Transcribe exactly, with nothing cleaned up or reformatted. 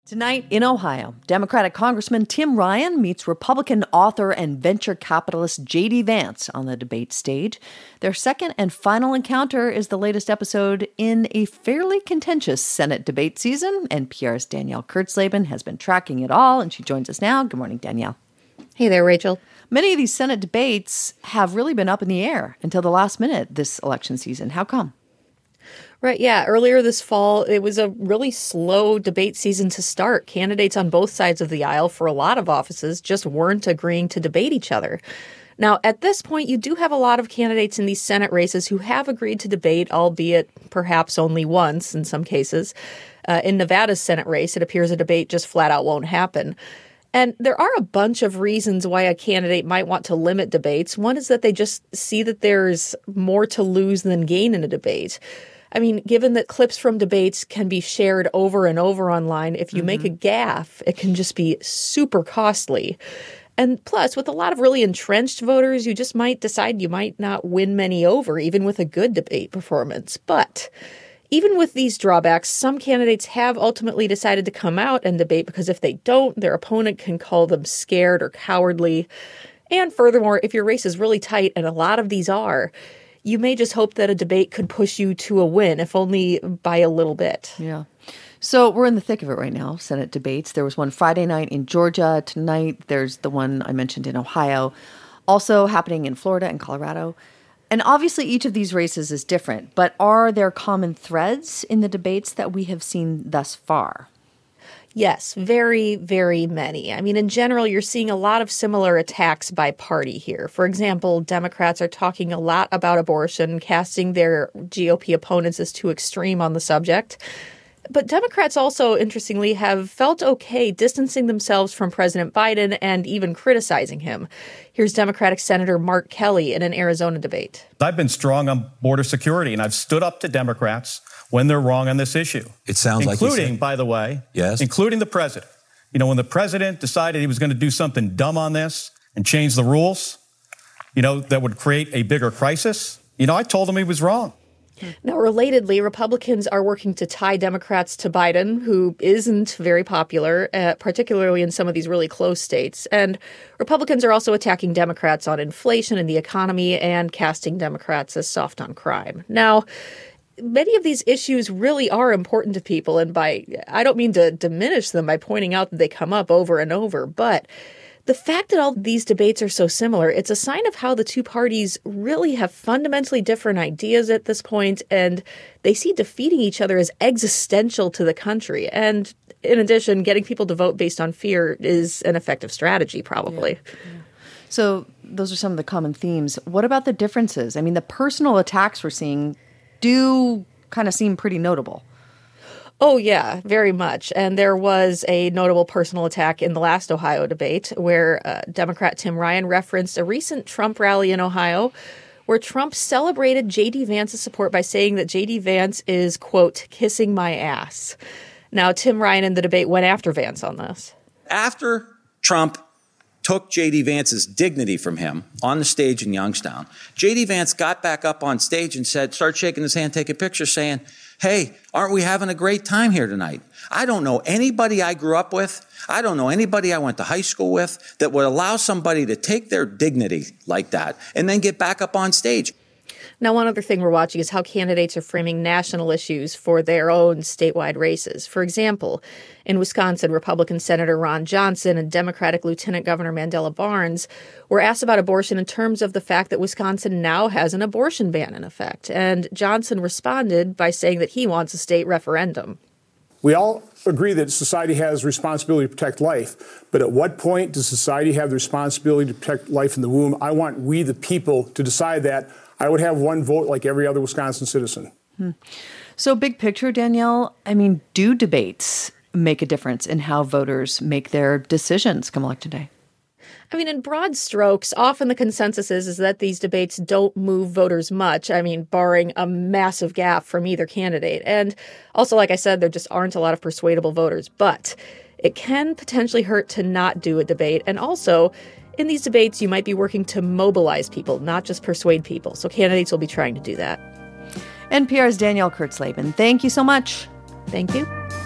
Tonight in Ohio, Democratic Congressman Tim Ryan meets Republican author and venture capitalist J D Vance on the debate stage. Their second and final encounter is the latest episode in a fairly contentious Senate debate season. N P R's Danielle Kurtzleben has been tracking it all, and she joins us now. Good morning, Danielle. Hey there, Rachel. Many of these Senate debates have really been up in the air until the last minute this election season. How come? Right, yeah. Earlier this fall, it was a really slow debate season to start. Candidates on both sides of the aisle for a lot of offices just weren't agreeing to debate each other. Now, at this point, you do have a lot of candidates in these Senate races who have agreed to debate, albeit perhaps only once in some cases. Uh, in Nevada's Senate race, it appears a debate just flat out won't happen. And there are a bunch of reasons why a candidate might want to limit debates. One is that they just see that there's more to lose than gain in a debate. I mean, given that clips from debates can be shared over and over online, if you mm-hmm. make a gaffe, it can just be super costly. And plus, with a lot of really entrenched voters, you just might decide you might not win many over, even with a good debate performance. But even with these drawbacks, some candidates have ultimately decided to come out and debate because if they don't, their opponent can call them scared or cowardly. And furthermore, if your race is really tight, and a lot of these are, you may just hope that a debate could push you to a win, if only by a little bit. Yeah. So we're in the thick of it right now, Senate debates. There was one Friday night in Georgia. Tonight, there's the one I mentioned in Ohio, also happening in Florida and Colorado. And obviously, each of these races is different. But are there common threads in the debates that we have seen thus far? Yes, very, very many. I mean, in general, you're seeing a lot of similar attacks by party here. For example, Democrats are talking a lot about abortion, casting their G O P opponents as too extreme on the subject. But Democrats also, interestingly, have felt okay distancing themselves from President Biden and even criticizing him. Here's Democratic Senator Mark Kelly in an Arizona debate. I've been strong on border security, and I've stood up to Democrats when they're wrong on this issue. It sounds like including, by the way, yes, including the president. You know, when the president decided he was going to do something dumb on this and change the rules, you know, that would create a bigger crisis, you know, I told him he was wrong. Now, relatedly, Republicans are working to tie Democrats to Biden, who isn't very popular, uh, particularly in some of these really close states. And Republicans are also attacking Democrats on inflation and the economy and casting Democrats as soft on crime. Now, many of these issues really are important to people. And by I don't mean to diminish them by pointing out that they come up over and over, but the fact that all these debates are so similar, it's a sign of how the two parties really have fundamentally different ideas at this point, and they see defeating each other as existential to the country. And in addition, getting people to vote based on fear is an effective strategy, probably. Yeah. Yeah. So those are some of the common themes. What about the differences? I mean, the personal attacks we're seeing do kind of seem pretty notable. Oh, yeah, very much. And there was a notable personal attack in the last Ohio debate where uh, Democrat Tim Ryan referenced a recent Trump rally in Ohio where Trump celebrated J D Vance's support by saying that J D Vance is, quote, kissing my ass. Now, Tim Ryan in the debate went after Vance on this. After Trump took J D Vance's dignity from him on the stage in Youngstown, J D Vance got back up on stage and said, started shaking his hand, taking pictures, saying, hey, aren't we having a great time here tonight? I don't know anybody I grew up with. I don't know anybody I went to high school with that would allow somebody to take their dignity like that and then get back up on stage. Now, one other thing we're watching is how candidates are framing national issues for their own statewide races. For example, in Wisconsin, Republican Senator Ron Johnson and Democratic Lieutenant Governor Mandela Barnes were asked about abortion in terms of the fact that Wisconsin now has an abortion ban in effect. And Johnson responded by saying that he wants a state referendum. We all agree that society has responsibility to protect life, but at what point does society have the responsibility to protect life in the womb? I want we, the people, to decide that. I would have one vote like every other Wisconsin citizen. Hmm. So big picture, Danielle, I mean, do debates make a difference in how voters make their decisions come election day? I mean, in broad strokes, often the consensus is, is that these debates don't move voters much. I mean, barring a massive gap from either candidate. And also, like I said, there just aren't a lot of persuadable voters. But it can potentially hurt to not do a debate. And also, in these debates, you might be working to mobilize people, not just persuade people. So candidates will be trying to do that. N P R's Danielle Kurtzleben, thank you so much. Thank you.